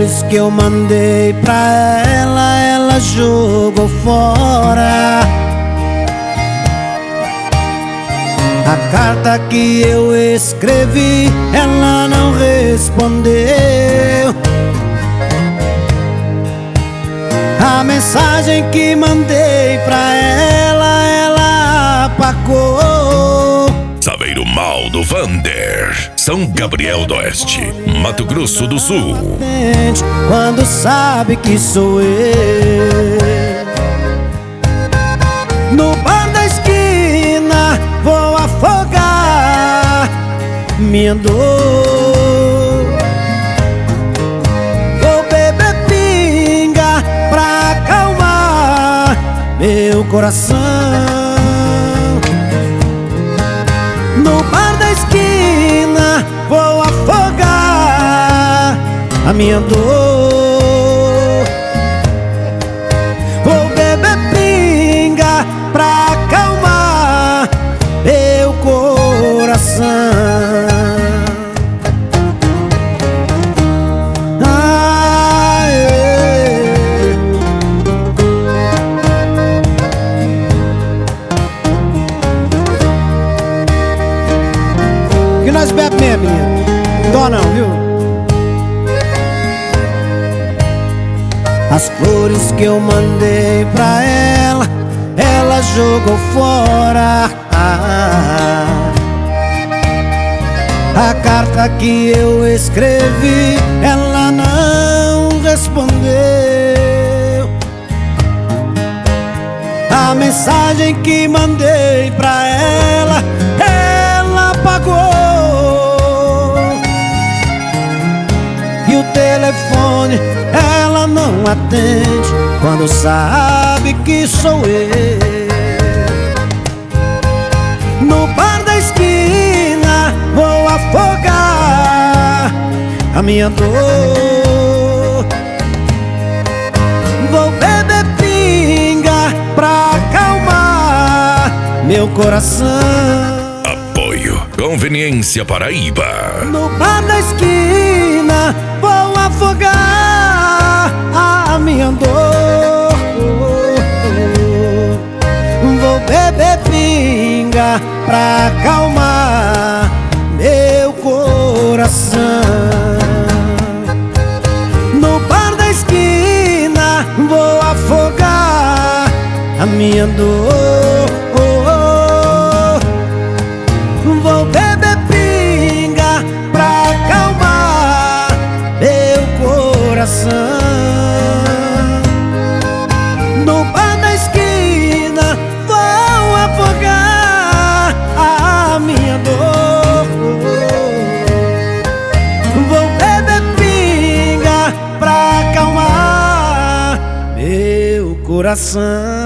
flores que eu mandei pra ela, ela jogou fora. A carta que eu escrevi, ela não respondeu. A mensagem que mandei pra ela, ela apagou. Saveiro Mal do Vander, São Gabriel do Oeste, Mato Grosso do Sul. Quando sabe que sou eu. No bar da esquina vou afogar minha dor. Vou beber pinga pra acalmar meu coração. No bar da esquina vou afogar a minha dor. Vou beber pinga pra acalmar meu coração. Que nós bebe mesmo, menino. Dó não, viu? As flores que eu mandei pra ela, ela jogou fora. A carta que eu escrevi, ela não respondeu. A mensagem que mandei pra ela, ela apagou. E o telefone ela não atende quando sabe que sou eu. No bar da esquina vou afogar a minha dor. Vou beber pinga pra acalmar meu coração. Apoio Conveniência Paraíba. No bar da esquina vou afogar a minha dor. Vou beber pinga pra acalmar meu coração. No bar da esquina vou afogar a minha dor. Vou beber pinga pra acalmar meu coração. No bar da esquina vou afogar a minha dor. Vou beber pinga pra acalmar meu coração.